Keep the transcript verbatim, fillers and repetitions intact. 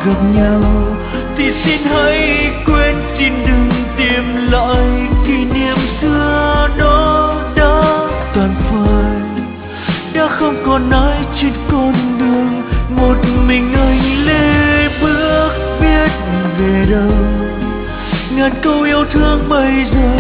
gặp nhau thì xin hãy quên, xin đừng tìm lại kỷ niệm xưa đó đã tàn phai, đã không còn ai trên con đường. Một mình anh lê bước biết về đâu, ngàn câu yêu thương bây giờ